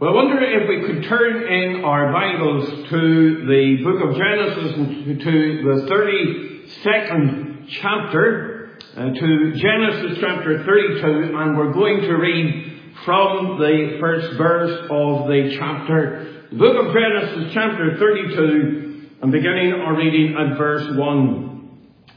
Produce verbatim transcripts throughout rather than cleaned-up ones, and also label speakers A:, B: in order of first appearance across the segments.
A: Well, I wonder if we could turn in our Bibles to the book of Genesis and to the thirty-second chapter, uh, to Genesis chapter thirty-two, and we're going to read from the first verse of the chapter. The book of Genesis chapter thirty-two, and beginning our reading at verse one.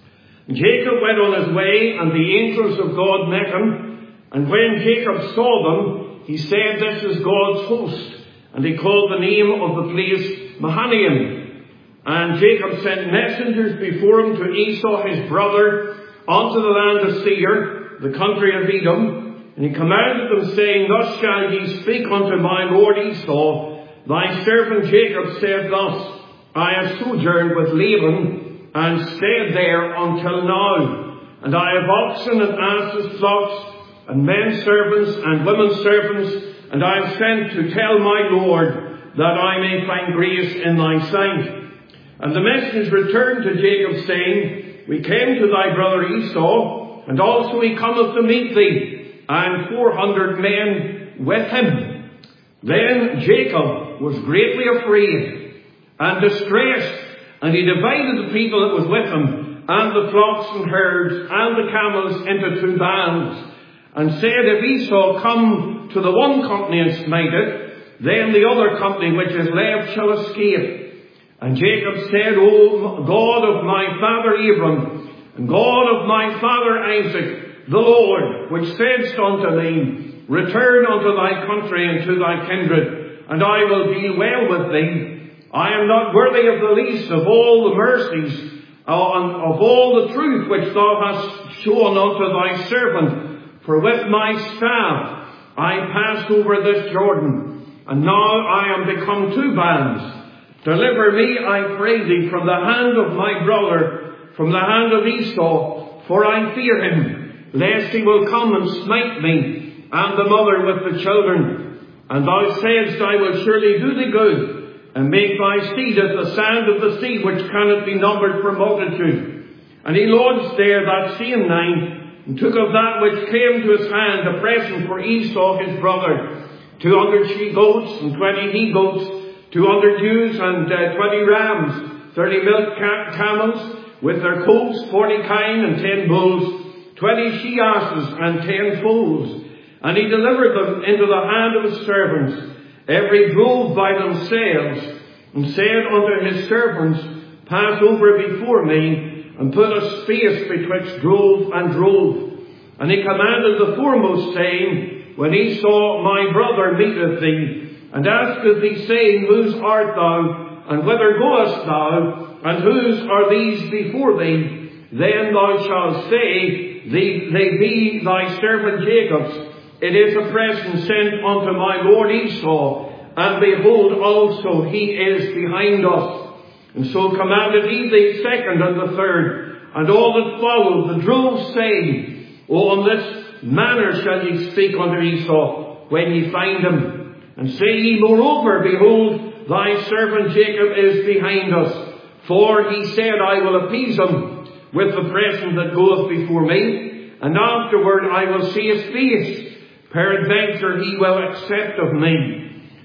A: Jacob went on his way, and the angels of God met him, and when Jacob saw them, he said, "This is God's host." And he called the name of the place Mahanaim. And Jacob sent messengers before him to Esau his brother unto the land of Seir, the country of Edom. And he commanded them, saying, "Thus shall ye speak unto my lord Esau, thy servant Jacob saith thus, I have sojourned with Laban, and stayed there until now. And I have oxen and asses, flocks, and men servants and women servants, and I am sent to tell my Lord that I may find grace in thy sight." And the messengers returned to Jacob, saying, "We came to thy brother Esau, and also he cometh to meet thee, and four hundred men with him." Then Jacob was greatly afraid and distressed, and he divided the people that was with him, and the flocks and herds, and the camels into two bands, and said, "If Esau come to the one company and smite it, then the other company which is left shall escape." And Jacob said, "O God of my father Abram, and God of my father Isaac, the Lord, which saidst unto me, Return unto thy country and to thy kindred, and I will deal well with thee. I am not worthy of the least of all the mercies, uh, and of all the truth which thou hast shown unto thy servant. For with my staff I passed over this Jordan, and now I am become two bands. Deliver me, I pray thee, from the hand of my brother, from the hand of Esau, for I fear him, lest he will come and smite me, and the mother with the children. And thou saidst, I will surely do thee good, and make thy seed as the sand of the sea, which cannot be numbered for multitude." And he lodged there that same night, and took of that which came to his hand a present for Esau his brother, two hundred she-goats, and twenty he-goats, two hundred ewes, and uh, twenty rams, thirty milk ca- camels, with their coats, forty kine, and ten bulls, twenty she-asses, and ten foals. And he delivered them into the hand of his servants, every drove by themselves, and said unto his servants, "Pass over before me, and put a space betwixt drove and drove." And he commanded the foremost, saying, "When Esau my brother meeteth thee, and asketh thee, saying, Whose art thou, and whither goest thou, and whose are these before thee? Then thou shalt say, They, they be thy servant Jacob's. It is a present sent unto my lord Esau, and behold, also he is behind us." And so commanded he the second and the third, and all that followed the drove, saying, "O on this manner shall ye speak unto Esau when ye find him. And say ye moreover, Behold, thy servant Jacob is behind us. For he said, I will appease him with the present that goeth before me, and afterward I will see his face. Peradventure he will accept of me."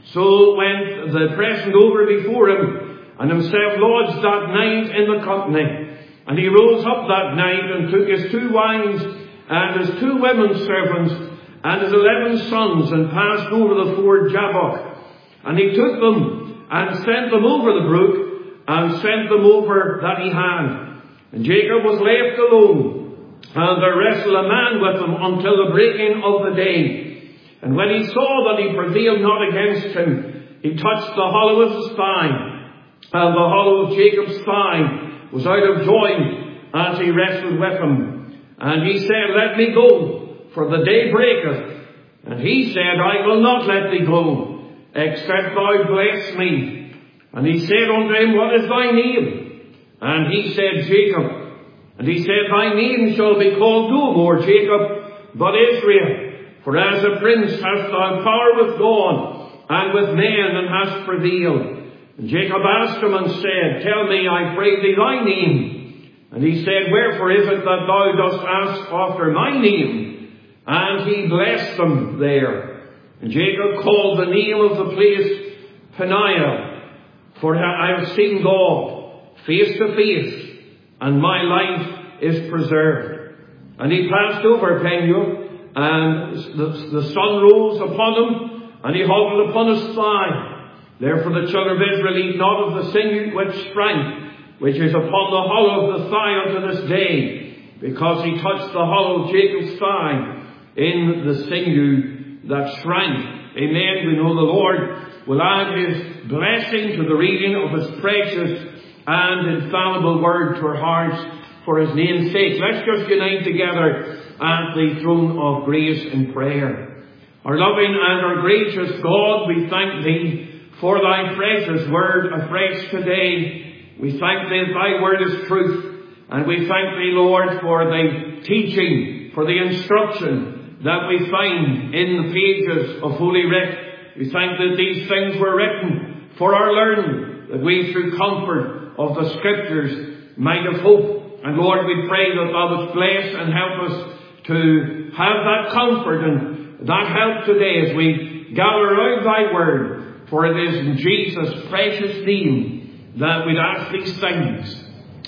A: So went the present over before him, and himself lodged that night in the company. And he rose up that night, and took his two wives, and his two women servants, and his eleven sons, and passed over the ford Jabbok. And he took them, and sent them over the brook, and sent them over that he had. And Jacob was left alone, and there wrestled a man with him until the breaking of the day. And when he saw that he prevailed not against him, he touched the hollow of his thigh, and the hollow of Jacob's thigh was out of joint as he wrestled with him. And he said, "Let me go, for the day breaketh." And he said, "I will not let thee go, except thou bless me." And he said unto him, "What is thy name?" And he said, "Jacob." And he said, "Thy name shall be called no more Jacob, but Israel. For as a prince hast thou power with God and with men, and hast prevailed." And Jacob asked him and said, "Tell me, I pray thee, thy name." And he said, "Wherefore is it that thou dost ask after my name?" And he blessed them there. And Jacob called the name of the place Peniel, for I have seen God face to face, and my life is preserved. And he passed over Peniel, and the, the sun rose upon him, and he hobbled upon his thigh. Therefore the children of Israel eat not of the sinew which shrank, which is upon the hollow of the thigh unto this day, because he touched the hollow of Jacob's thigh in the sinew that shrank. Amen. We know the Lord will add his blessing to the reading of his precious and infallible word to our hearts for his name's sake. Let's just unite together at the throne of grace in prayer. Our loving and our gracious God, we thank thee for thy precious word afresh today. We thank thee that thy word is truth. And we thank thee, Lord, for the teaching, for the instruction that we find in the pages of Holy Writ. We thank that these things were written for our learning, that we through comfort of the Scriptures might have hope. And Lord, we pray that thou wouldst bless and help us to have that comfort and that help today as we gather around thy word. For it is in Jesus' precious name that we'd ask these things.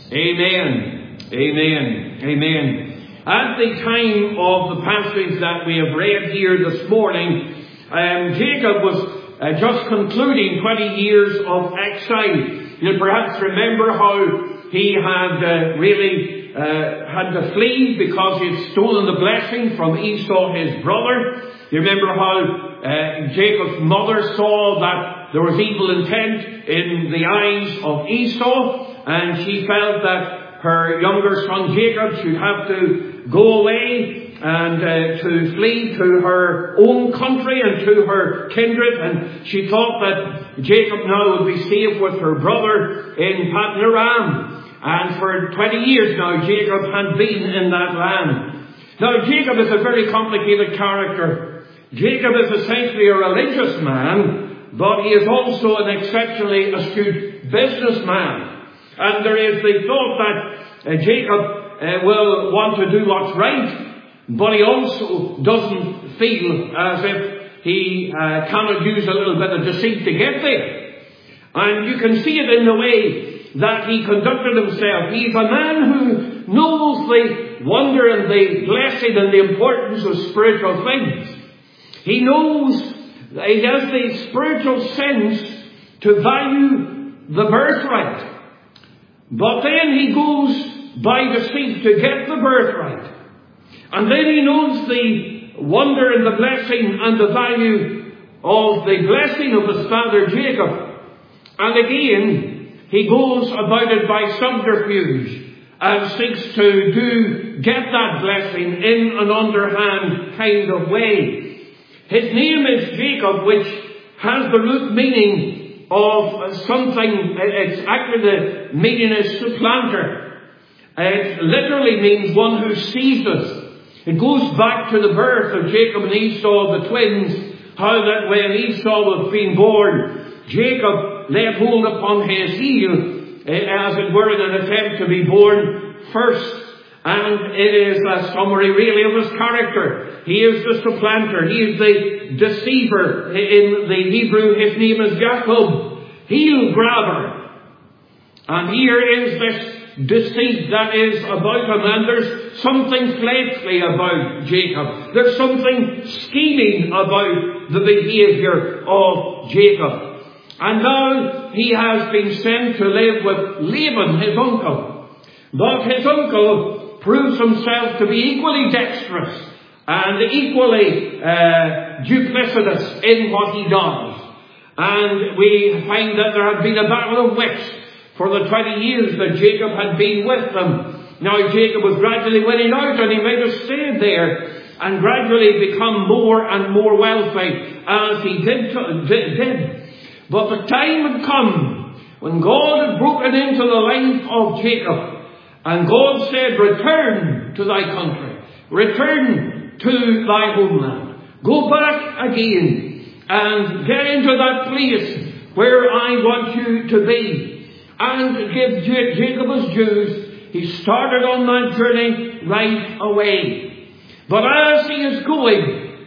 A: Amen. Amen. Amen. At the time of the passage that we have read here this morning, um, Jacob was uh, just concluding twenty years of exile. You'll perhaps remember how he had uh, really uh, had to flee because he had stolen the blessing from Esau, his brother. You remember how uh, Jacob's mother saw that there was evil intent in the eyes of Esau, and she felt that her younger son Jacob should have to go away and uh, to flee to her own country and to her kindred. And she thought that Jacob now would be safe with her brother in Paddan-aram. And for twenty years now, Jacob had been in that land. Now, Jacob is a very complicated character. Jacob is essentially a religious man, but he is also an exceptionally astute businessman. And there is the thought that uh, Jacob uh, will want to do what's right, but he also doesn't feel as if he uh, cannot use a little bit of deceit to get there. And you can see it in the way that he conducted himself. He's a man who knows the wonder and the blessing and the importance of spiritual things. He knows, he has the spiritual sense to value the birthright. But then he goes by deceit to get the birthright. And then he knows the wonder and the blessing and the value of the blessing of his father Jacob. And again, he goes about it by subterfuge and seeks to do, get that blessing in an underhand kind of way. His name is Jacob, which has the root meaning of something. It's actually the meaning is supplanter. It literally means one who seizes. It goes back to the birth of Jacob and Esau, the twins, how that when Esau was being born, Jacob laid hold upon his heel, as it were, in an attempt to be born first. And it is a summary really of his character. He is the supplanter. He is the deceiver. In the Hebrew, his name is Jacob, heel grabber. And here is this deceit that is about him, and there's something fleshly about Jacob. There's something scheming about the behaviour of Jacob. And now he has been sent to live with Laban, his uncle. But his uncle proves himself to be equally dexterous and equally uh, duplicitous in what he does. And we find that there had been a battle of wits for the twenty years that Jacob had been with them. Now Jacob was gradually winning out, and he might have stayed there and gradually become more and more wealthy as he did. did, did. But the time had come when God had broken into the life of Jacob, and God said, return to thy country, return to thy homeland, go back again and get into that place where I want you to be. And to give Jacob his dues, he started on that journey right away. But as he is going,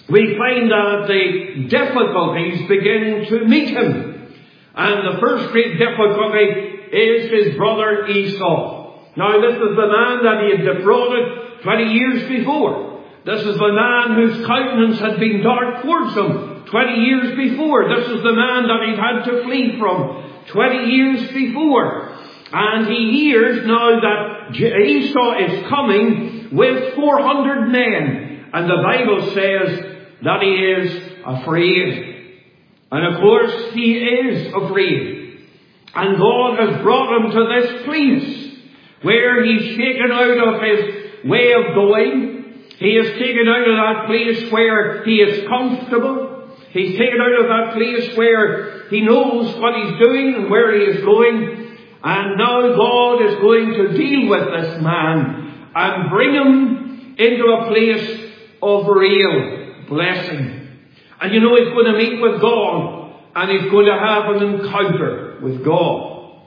A: we find that the difficulties begin to meet him. And the first great difficulty is his brother Esau. Now this is the man that he had defrauded twenty years before. This is the man whose countenance had been dark towards him twenty years before. This is the man that he'd had to flee from twenty years before. And he hears now that Esau is coming with four hundred men. And the Bible says that he is afraid. And of course he is afraid. And God has brought him to this place where he's shaken out of his way of going. He is taken out of that place where he is comfortable. He's taken out of that place where he knows what he's doing and where he is going. And now God is going to deal with this man and bring him into a place of real blessing. And you know, he's going to meet with God, and he's going to have an encounter with God.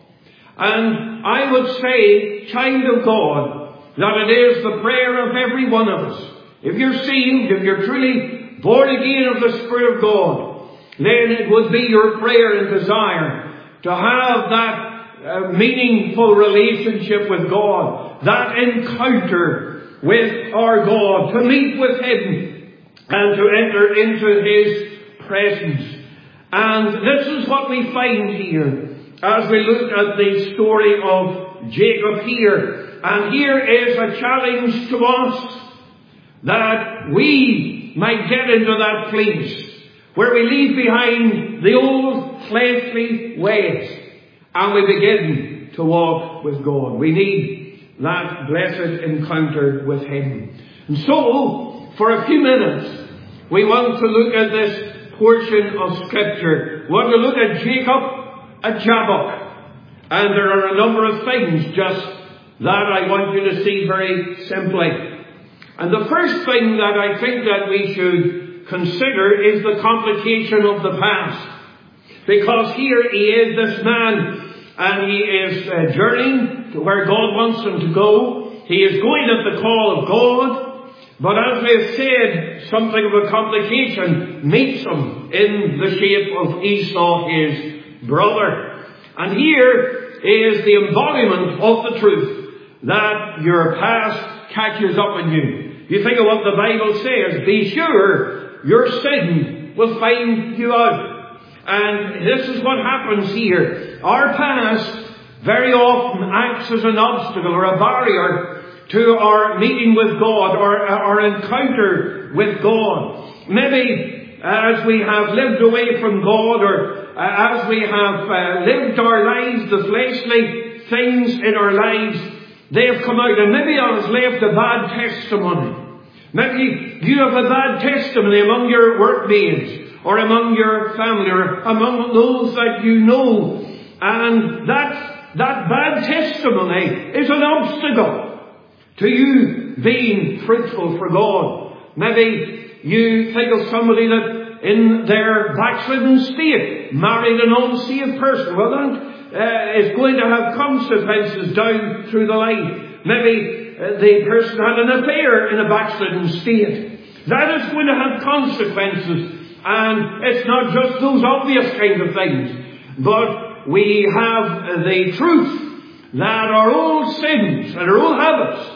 A: And I would say, child of God, that it is the prayer of every one of us. If you're saved, if you're truly born again of the Spirit of God, then it would be your prayer and desire to have that uh, meaningful relationship with God, that encounter with our God, to meet with him and to enter into his presence. And this is what we find here as we look at the story of Jacob here. And here is a challenge to us that we might get into that place where we leave behind the old fleshly ways and we begin to walk with God. We need that blessed encounter with him. And so, for a few minutes, we want to look at this portion of Scripture. We want to look at Jacob at Jabbok. And there are a number of things just that I want you to see very simply. And the first thing that I think that we should consider is the complication of the past. Because here he is, this man, and he is uh, journeying to where God wants him to go. He is going at the call of God. But as we have said, something of a complication meets him in the shape of Esau, his brother. And here is the embodiment of the truth that your past catches up on you. You think of what the Bible says, be sure your sin will find you out. And this is what happens here. Our past very often acts as an obstacle or a barrier to our meeting with God or our encounter with God. Maybe as we have lived away from God, or as we have uh, lived our lives, the fleshly things in our lives, they have come out, and maybe I was left a bad testimony. Maybe you have a bad testimony among your workmates, or among your family, or among those that you know. And that, that bad testimony is an obstacle to you being fruitful for God. Maybe you think of somebody that in their backslidden state married an unsaved person. Well, that uh, is going to have consequences down through the life. Maybe uh, the person had an affair in a backslidden state. That is going to have consequences. And it's not just those obvious kind of things, but we have the truth that our old sins and our old habits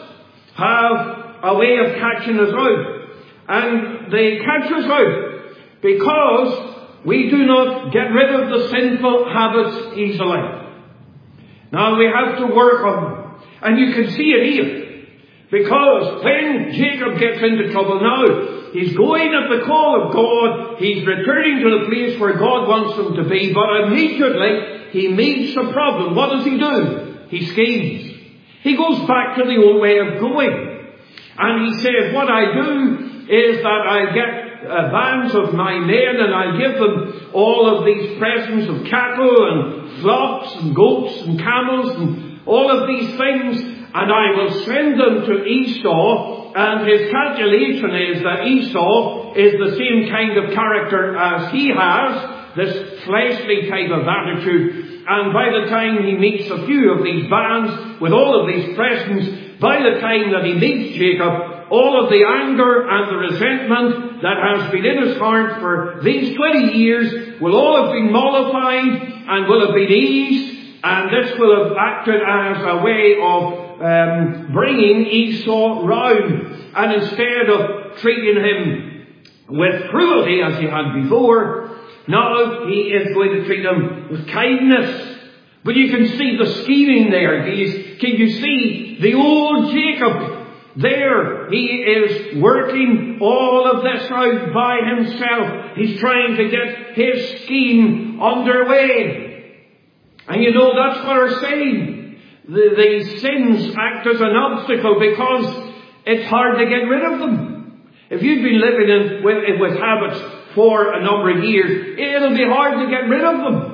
A: have a way of catching us out. And they catch us out because we do not get rid of the sinful habits easily. Now we have to work on them. And you can see it here. Because when Jacob gets into trouble now, he's going at the call of God. He's returning to the place where God wants him to be. But immediately he meets a problem. What does he do? He schemes. He goes back to the old way of going. And he says, what I do is that I get uh, bands of my men and I give them all of these presents of cattle and flocks and goats and camels and all of these things. And I will send them to Esau, and his calculation is that Esau is the same kind of character as he has, this fleshly type of attitude. And by the time he meets a few of these bands with all of these presents, by the time that he meets Jacob, all of the anger and the resentment that has been in his heart for these twenty years will all have been mollified and will have been eased, and this will have acted as a way of um, bringing Esau round. And instead of treating him with cruelty as he had before, now he is going to treat him with kindness. But you can see the scheming there. Can you, can you see the old Jacob there? He is working all of this out by himself. He's trying to get his scheme underway. And you know, that's what we're saying. The, the sins act as an obstacle because it's hard to get rid of them. If you've been living in, with, with habits for a number of years, it'll be hard to get rid of them.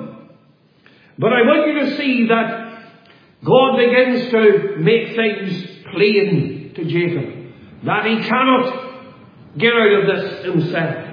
A: But I want you to see that God begins to make things plain to Jacob, that he cannot get out of this himself.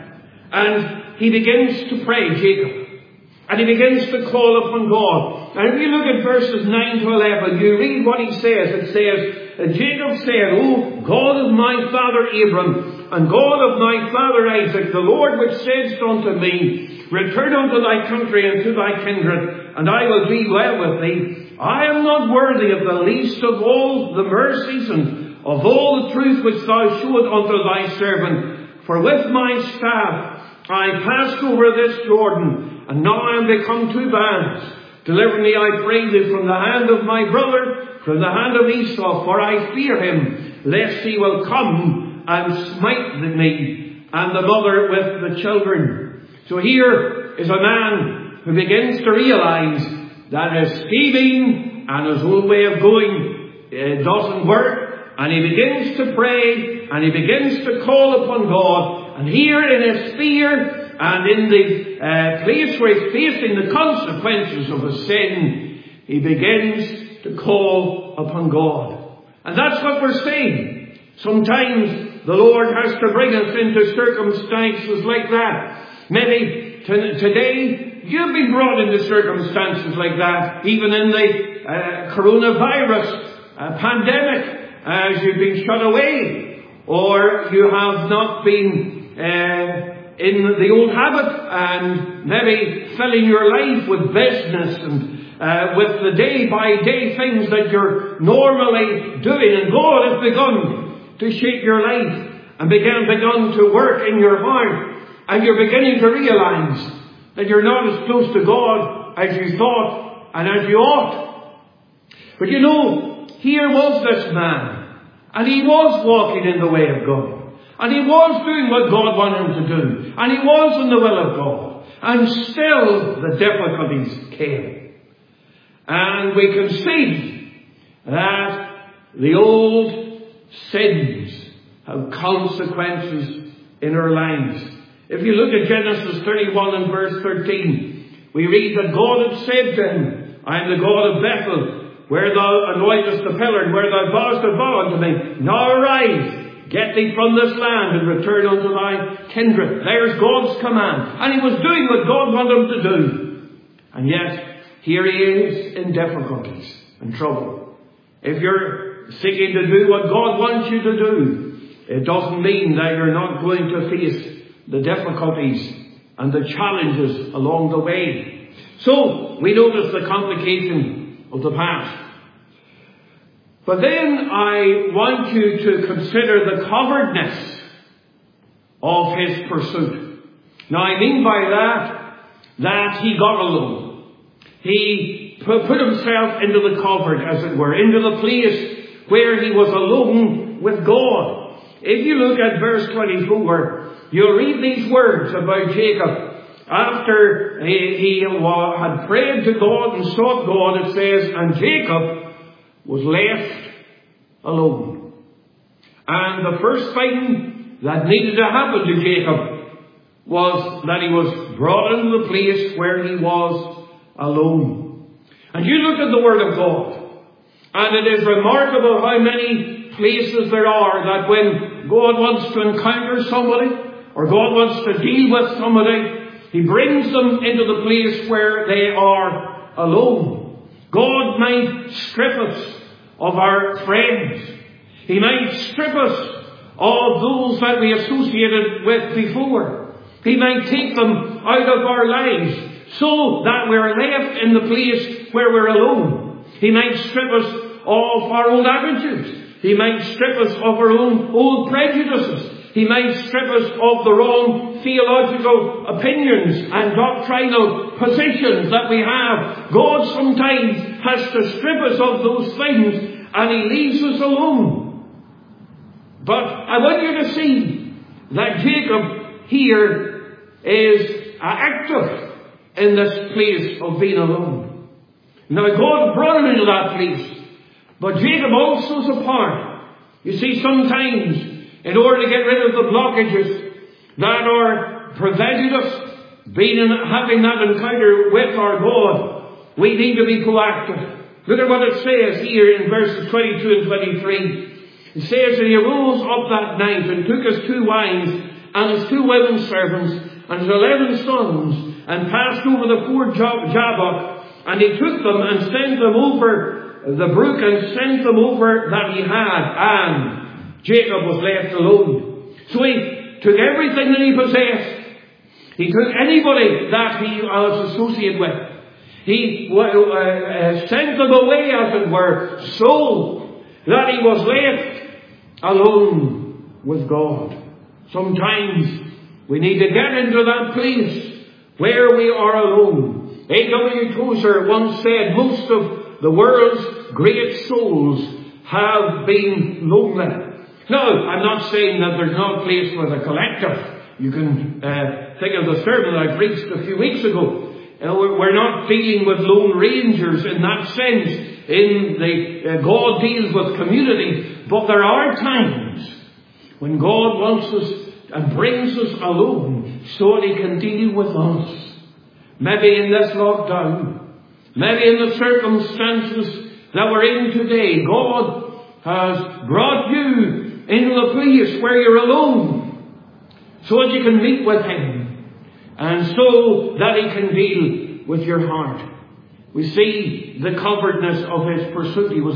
A: And he begins to pray, Jacob. And he begins to call upon God. And if you look at verses nine to eleven, you read what he says. It says, Jacob said, O God of my father Abram, and God of my father Isaac, the Lord which saidst unto me, return unto thy country and to thy kindred, and I will be well with thee. I am not worthy of the least of all the mercies and of all the truth which thou shewest unto thy servant. For with my staff I passed over this Jordan, and now I am become two bands. Deliver me, I pray thee, from the hand of my brother, from the hand of Esau, for I fear him, lest he will come and smite me, and the mother with the children. So here is a man who begins to realize that his scheming and his own way of going uh, doesn't work, and he begins to pray, and he begins to call upon God. And here in his fear and in the uh, place where he's facing the consequences of his sin, he begins to call upon God. And that's what we're saying. Sometimes the Lord has to bring us into circumstances like that. Maybe t- today you've been brought into circumstances like that, even in the uh, coronavirus uh, pandemic, as you've been shut away, or you have not been uh, in the old habit, and maybe filling your life with business and uh, with the day-by-day things that you're normally doing, and God has begun to shape your life and began begun to work in your heart, and you're beginning to realize that you're not as close to God as you thought and as you ought. But you know, here was this man, and he was walking in the way of God. And he was doing what God wanted him to do. And he was in the will of God. And still the difficulties came. And we can see that the old sins have consequences in our lives. If you look at Genesis thirty-one and verse thirteen, we read that God had said to him, I am the God of Bethel, where thou anointest the pillar, and where thou vowest a vow unto me. Now arise, get thee from this land, and return unto thy kindred. There's God's command. And he was doing what God wanted him to do. And yet, here he is in difficulties and trouble. If you're seeking to do what God wants you to do, it doesn't mean that you're not going to face the difficulties and the challenges along the way. So, we notice the complication of the past. But then I want you to consider the cowardness of his pursuit. Now I mean by that, that he got alone. He put himself into the covert, as it were, into the place where he was alone with God. If you look at verse twenty-four, you'll read these words about Jacob. After he, he had prayed to God and sought God, it says, and Jacob was left alone. And the first thing that needed to happen to Jacob was that he was brought into the place where he was alone. And you look at the Word of God, and it is remarkable how many places there are that when God wants to encounter somebody, or God wants to deal with somebody, he brings them into the place where they are alone. God might strip us of our friends. He might strip us of those that we associated with before. He might take them out of our lives so that we're left in the place where we're alone. He might strip us of our old attitudes. He might strip us of our own old prejudices. He might strip us of the wrong theological opinions and doctrinal positions that we have. God sometimes has to strip us of those things, and He leaves us alone. But I want you to see that Jacob here is active in this place of being alone. Now God brought him into that place, but Jacob also is a part. You see, sometimes in order to get rid of the blockages that are preventing us being in, having that encounter with our God, we need to be proactive. Look at what it says here in verses twenty-two and twenty-three. It says that he arose up that night and took his two wives and his two women servants and his eleven sons and passed over the ford Jabbok, and he took them and sent them over the brook and sent them over that he had, and Jacob was left alone. So he took everything that he possessed. He took anybody that he was associated with. He uh, uh, sent them away, as it were, so that he was left alone with God. Sometimes we need to get into that place where we are alone. A W Tozer once said, most of the world's great souls have been lonely. No, I'm not saying that there's no place for the collective. You can uh, think of the sermon I preached a few weeks ago. Uh, we're not dealing with lone rangers in that sense. In the uh, God deals with community, but there are times when God wants us and brings us alone so that He can deal with us. Maybe in this lockdown, maybe in the circumstances that we're in today, God has brought you into the place where you're alone, so that you can meet with Him, and so that He can deal with your heart. We see the coveredness of His pursuit. He was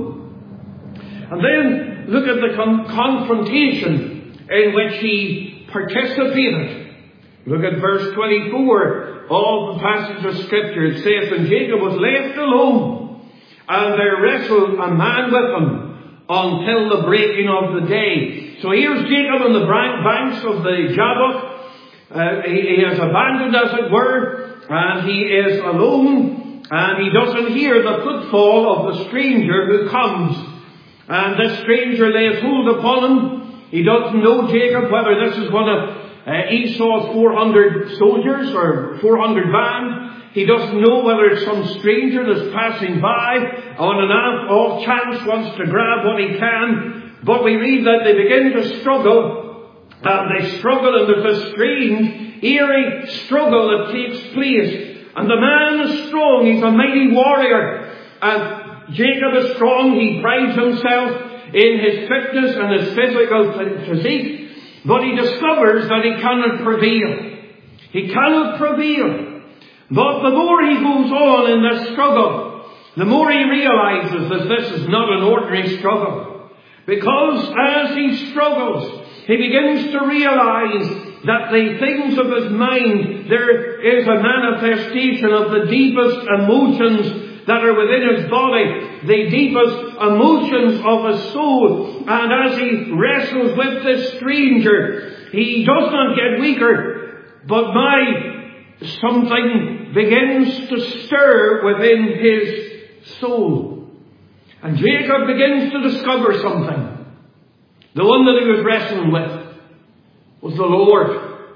A: alone. And then look at the con- confrontation in which He participated. Look at verse twenty-four of the passage of Scripture. It says, and Jacob was left alone, and there wrestled a man with him until the breaking of the day. So here's Jacob on the banks of the Jabbok. Uh, he, he has abandoned, as it were, and he is alone, and he doesn't hear the footfall of the stranger who comes. And this stranger lays hold upon him. He doesn't know, Jacob, whether this is one of uh, Esau's four hundred soldiers or four hundred band. He doesn't know whether it's some stranger that's passing by on an off chance wants to grab what he can. But we read that they begin to struggle, and they struggle, and there's a strange, eerie struggle that takes place. And the man is strong, he's a mighty warrior. And Jacob is strong, he prides himself in his fitness and his physical physique. But he discovers that he cannot prevail. He cannot prevail. But the more he goes on in this struggle, the more he realizes that this is not an ordinary struggle. Because as he struggles, he begins to realize that the things of his mind, there is a manifestation of the deepest emotions that are within his body, the deepest emotions of his soul. And as he wrestles with this stranger, he does not get weaker, but my something begins to stir within his soul. And Jacob begins to discover something. The one that he was wrestling with was the Lord.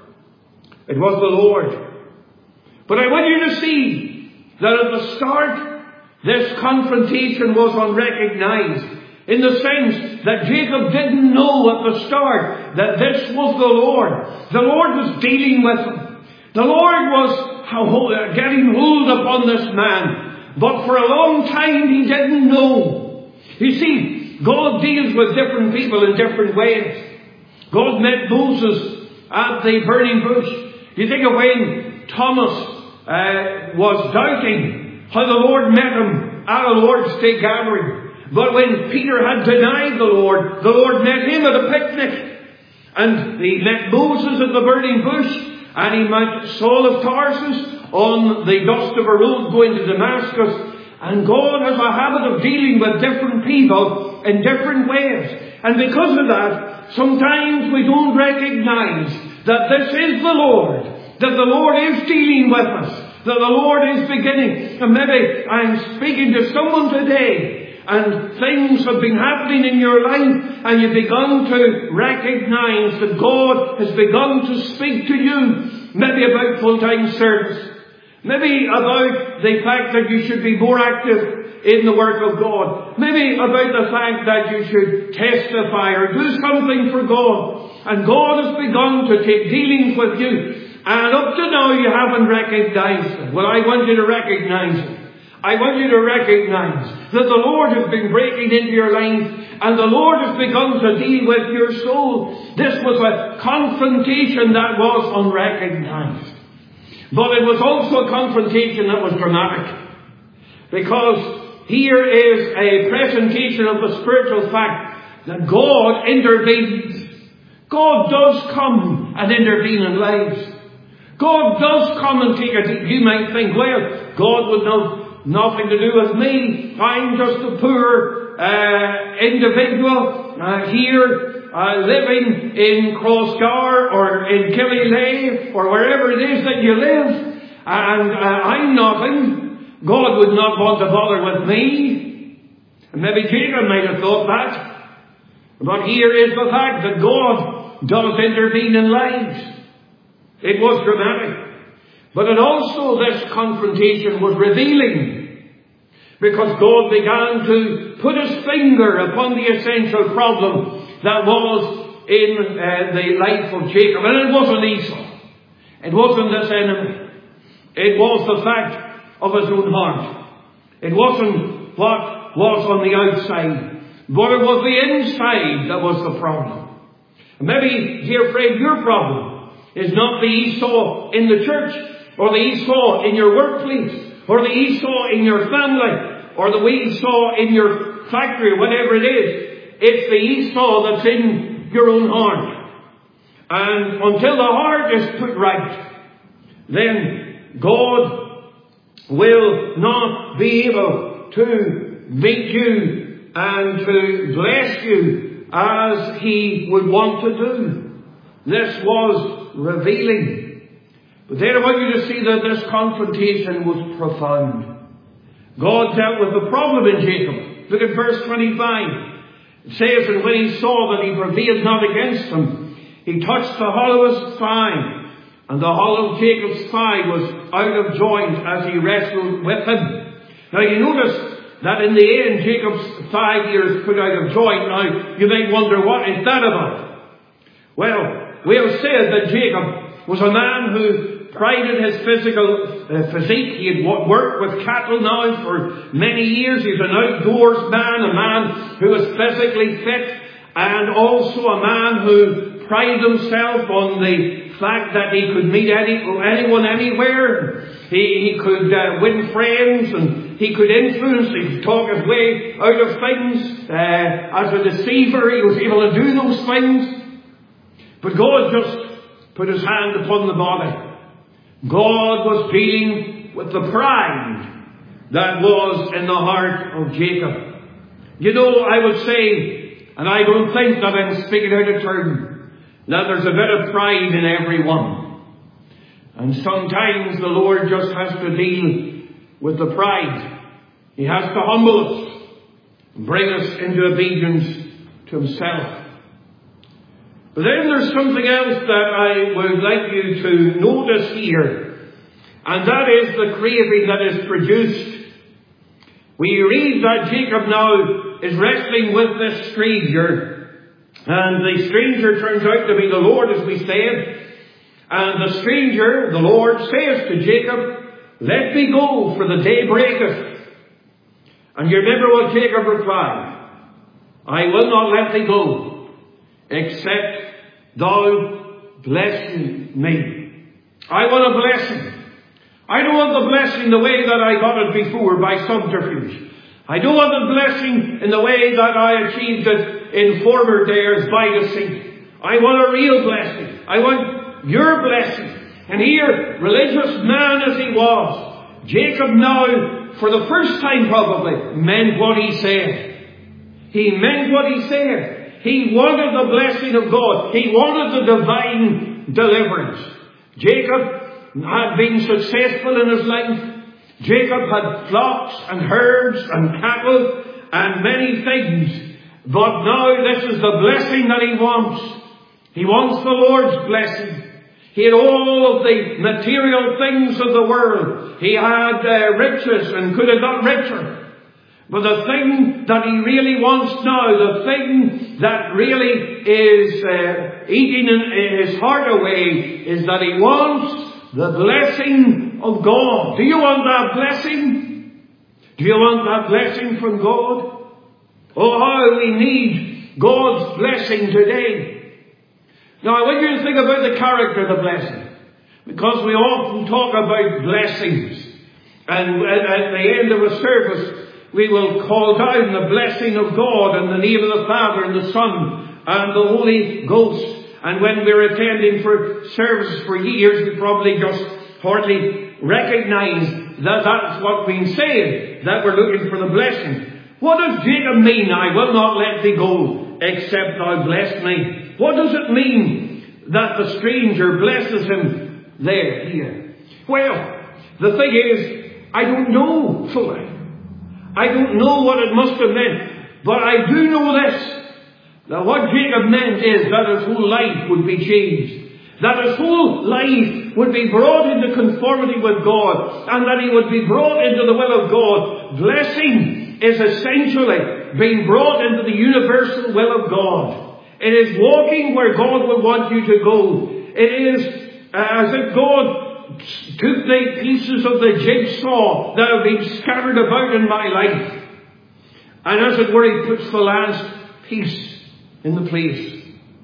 A: It was the Lord. But I want you to see that at the start, this confrontation was unrecognized. In the sense that Jacob didn't know at the start that this was the Lord. The Lord was dealing with him. The Lord was getting hold upon this man. But for a long time he didn't know. You see, God deals with different people in different ways. God met Moses at the burning bush. You think of when Thomas uh, was doubting how the Lord met him at a Lord's Day gathering. But when Peter had denied the Lord, the Lord met him at a picnic. And he met Moses at the burning bush. And he met Saul of Tarsus on the dust of a road going to Damascus. And God has a habit of dealing with different people in different ways. And because of that, sometimes we don't recognize that this is the Lord. That the Lord is dealing with us. That the Lord is beginning. And maybe I'm speaking to someone today, and things have been happening in your life, and you've begun to recognize that God has begun to speak to you. Maybe about full-time service. Maybe about the fact that you should be more active in the work of God. Maybe about the fact that you should testify or do something for God. And God has begun to take dealings with you. And up to now you haven't recognized it. Well, I want you to recognize it. I want you to recognize that the Lord has been breaking into your life, and the Lord has begun to deal with your soul. This was a confrontation that was unrecognized. But it was also a confrontation that was dramatic. Because here is a presentation of the spiritual fact that God intervenes. God does come and intervene in lives. God does come and take a... You might think, well, God would have nothing to do with me. I'm just a poor uh, individual uh, here uh, living in Crossgar or in Killyleagh or wherever it is that you live. And uh, I'm nothing. God would not want to bother with me. And maybe Jacob might have thought that. But here is the fact that God does intervene in lives. It was dramatic. But it also, this confrontation was revealing. Because God began to put his finger upon the essential problem that was in uh, the life of Jacob. And it wasn't Esau. It wasn't this enemy. It was the fact of his own heart. It wasn't what was on the outside. But it was the inside that was the problem. And maybe, dear friend, your problem is not the Esau in the church, or the Esau in your workplace, or the Esau in your family, or the Esau in your factory, or whatever it is. It's the Esau that's in your own heart. And until the heart is put right, then God will not be able to meet you and to bless you as he would want to do. This was revealing. But then I want you to see that this confrontation was profound. God dealt with the problem in Jacob. Look at verse twenty-five. It says, and when he saw that he prevailed not against him, he touched the hollow of his thigh, and the hollow of Jacob's thigh was out of joint as he wrestled with him. Now you notice that in the end Jacob's thigh here is put out of joint. Now you may wonder, what is that about? Well, we have said that Jacob was a man who prided his physical uh, physique. He had worked with cattle now for many years. He was an outdoors man, a man who was physically fit, and also a man who prided himself on the fact that he could meet any, anyone anywhere. He, he could uh, win friends, and he could influence, he could talk his way out of things. Uh, as a deceiver, he was able to do those things. But God just put his hand upon the body. God was dealing with the pride that was in the heart of Jacob. You know, I would say, and I don't think that I'm speaking out of turn, that there's a bit of pride in everyone. And sometimes the Lord just has to deal with the pride. He has to humble us and bring us into obedience to himself. But then there's something else that I would like you to notice here. And that is the craving that is produced. We read that Jacob now is wrestling with this stranger. And the stranger turns out to be the Lord, as we said. And the stranger, the Lord, says to Jacob, let me go, for the day breaketh. And you remember what Jacob replied? I will not let thee go, except thou bless me. I want a blessing. I don't want the blessing the way that I got it before, by subterfuge. I don't want the blessing in the way that I achieved it in former days by deceit. I want a real blessing. I want your blessing. And here, religious man as he was, Jacob now, for the first time probably, meant what he said. He meant what he said. He wanted the blessing of God. He wanted the divine deliverance. Jacob had been successful in his life. Jacob had flocks and herds and cattle and many things. But now this is the blessing that he wants. He wants the Lord's blessing. He had all of the material things of the world. He had uh, riches and could have got richer. But the thing that he really wants now, the thing that really is uh, eating his heart away, is that he wants the blessing of God. Do you want that blessing? Do you want that blessing from God? Oh, how we need God's blessing today. Now, I want you to think about the character of the blessing. Because we often talk about blessings. And at the end of a service, we will call down the blessing of God in the name of the Father and the Son and the Holy Ghost. And when we're attending for services for years, we probably just hardly recognize that that's what we're saying, that we're looking for the blessing. What does Jacob mean? I will not let thee go, except thou bless me. What does it mean that the stranger blesses him there, here? Well, the thing is, I don't know fully. I don't know what it must have meant. But I do know this. That what Jacob meant is that his whole life would be changed. That his whole life would be brought into conformity with God. And that he would be brought into the will of God. Blessing is essentially being brought into the universal will of God. It is walking where God would want you to go. It is as if God took the pieces of the jigsaw that have been scattered about in my life. And as it were, he puts the last piece in the place.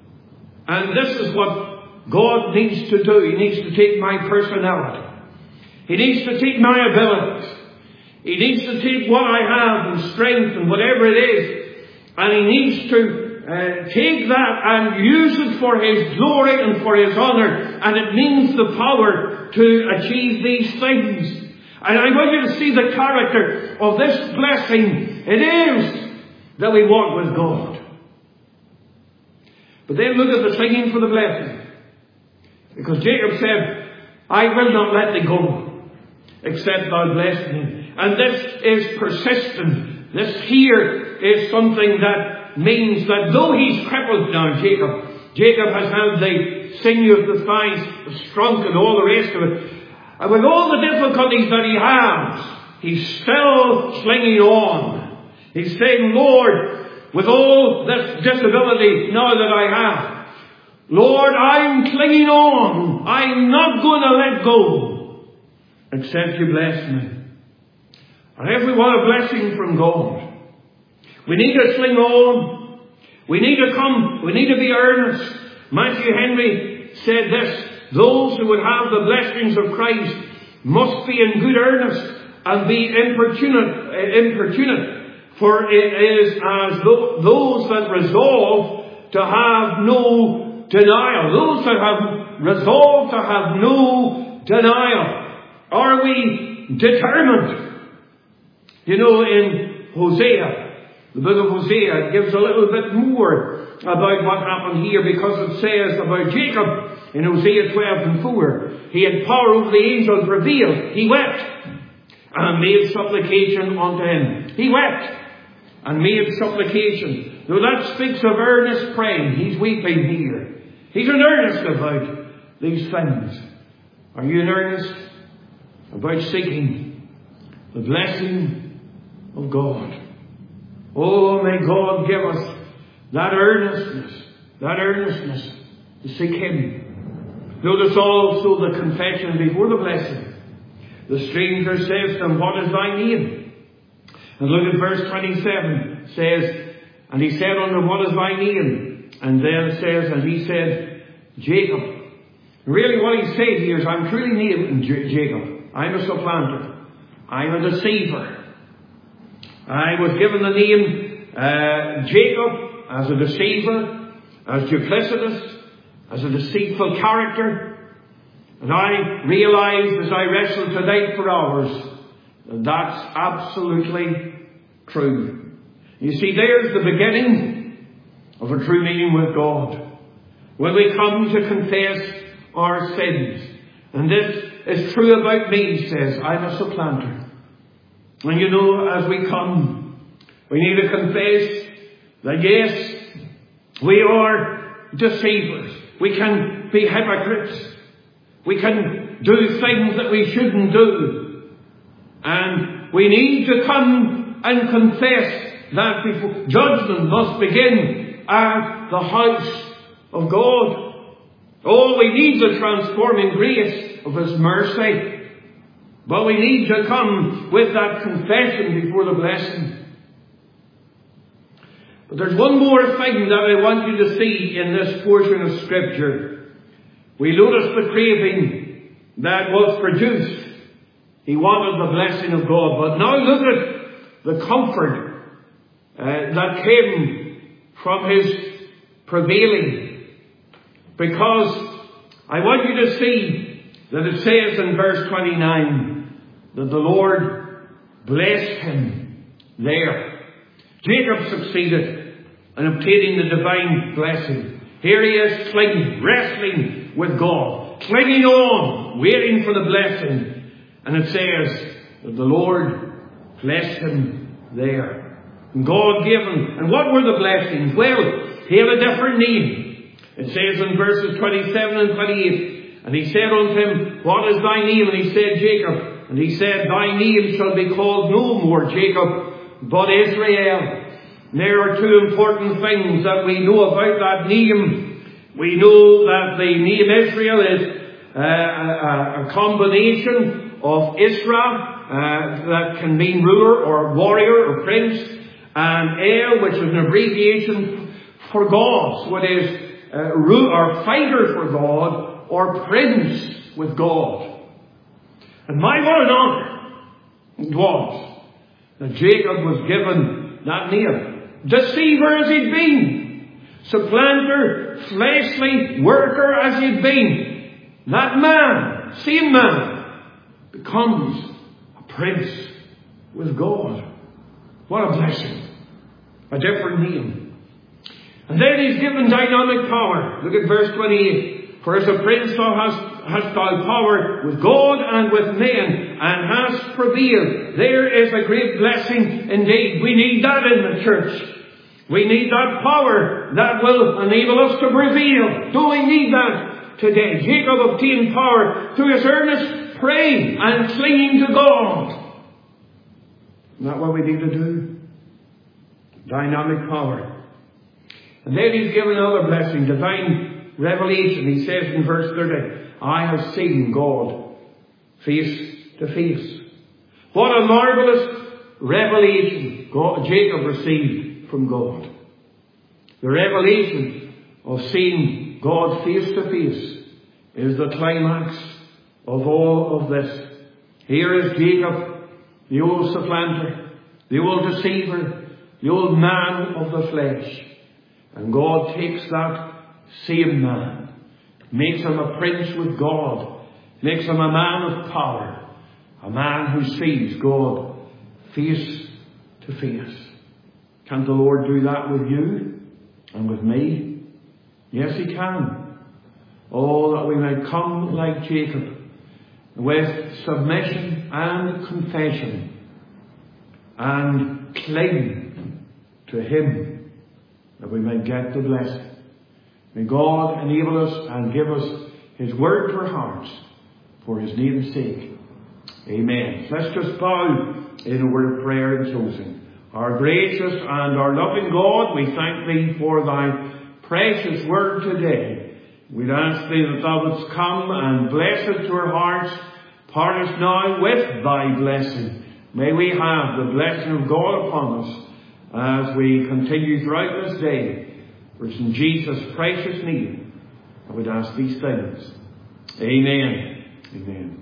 A: And this is what God needs to do. He needs to take my personality. He needs to take my abilities. He needs to take what I have and strength and whatever it is. And he needs to Uh, take that and use it for His glory and for His honor. And it means the power to achieve these things. And I want you to see the character of this blessing. It is that we walk with God. But then look at the singing for the blessing. Because Jacob said, I will not let thee go, except thou bless me. And this is persistent. This here is something that means that though he's crippled now, Jacob, Jacob has had the sinew of the thighs shrunk and all the rest of it. And with all the difficulties that he has, he's still clinging on. He's saying, Lord, with all this disability now that I have, Lord, I'm clinging on. I'm not going to let go, except you bless me. And if we want a blessing from God, we need to cling on. We need to come. We need to be earnest. Matthew Henry said this: those who would have the blessings of Christ must be in good earnest and be importunate. importunate. For it is as though those that resolve to have no denial. Those that have resolved to have no denial. Are we determined? You know, in Hosea, the book of Hosea gives a little bit more about what happened here, because it says about Jacob in Hosea twelve and four, he had power over the angels revealed. He wept and made supplication unto him. He wept and made supplication. Now that speaks of earnest praying. He's weeping here. He's in earnest about these things. Are you in earnest about seeking the blessing of God? Oh, may God give us that earnestness, that earnestness to seek Him. Notice also the confession before the blessing. The stranger says to him, what is thy name? And look at verse twenty-seven. It says, and he said unto him, what is thy name? And then it says, and he said, Jacob. Really what he's saying here is, I'm truly named Jacob. I'm a supplanter. I'm a deceiver. I was given the name uh, Jacob as a deceiver, as duplicitous, as a deceitful character. And I realized as I wrestled tonight for hours that that's absolutely true. You see, there's the beginning of a true meeting with God. When we come to confess our sins. And this is true about me, he says. I'm a supplanter. And you know, as we come, we need to confess that yes, we are deceivers. We can be hypocrites. We can do things that we shouldn't do. And we need to come and confess that before judgment must begin at the house of God. Oh, we need the transforming grace of His mercy. But we need to come with that confession before the blessing. But there's one more thing that I want you to see in this portion of Scripture. We notice the craving that was produced. He wanted the blessing of God. But now look at the comfort uh, that came from his prevailing. Because I want you to see that it says in verse twenty-nine that the Lord blessed him there. Jacob succeeded in obtaining the divine blessing. Here he is clinging, wrestling with God, clinging on, waiting for the blessing. And it says that the Lord blessed him there. And God gave him. And what were the blessings? Well, he had a different name. It says in verses twenty-seven and twenty-eight, and he said unto him, what is thy name? And he said, Jacob. And he said, thy name shall be called no more Jacob, but Israel. And there are two important things that we know about that name. We know that the name Israel is uh, a, a combination of Isra, uh, that can mean ruler or warrior or prince, and El, which is an abbreviation for God. So it is Uh, root or fighter for God, or prince with God. And my what an honour it was that Jacob was given that name. Deceiver as he'd been, supplanter, fleshly worker as he'd been, that man, same man, becomes a prince with God. What a blessing. A different name. And then he's given dynamic power. Look at verse twenty-eight. For as a prince thou hast, hast thou power with God and with men, and hast prevailed. There is a great blessing indeed. We need that in the church. We need that power that will enable us to prevail. Do we need that today? Jacob obtained power through his earnest praying and clinging to God. Isn't that what we need to do? Dynamic power. And then he's given another blessing, divine revelation. He says in verse thirty, I have seen God face to face. What a marvelous revelation God, Jacob received from God. The revelation of seeing God face to face is the climax of all of this. Here is Jacob, the old supplanter, the old deceiver, the old man of the flesh. And God takes that same man, makes him a prince with God, makes him a man of power, a man who sees God face to face. Can't the Lord do that with you and with me? Yes, He can. Oh, that we might come like Jacob with submission and confession and cling to Him, that we may get the blessing. May God enable us and give us His word for hearts for His name's sake. Amen. Let's just bow in a word of prayer in closing. Our gracious and our loving God, we thank Thee for Thy precious word today. We'd ask Thee that Thou wouldst come and bless it to our hearts. Part us now with Thy blessing. May we have the blessing of God upon us as we continue throughout this day. For it's in Jesus' precious name I would ask these things. Amen. Amen.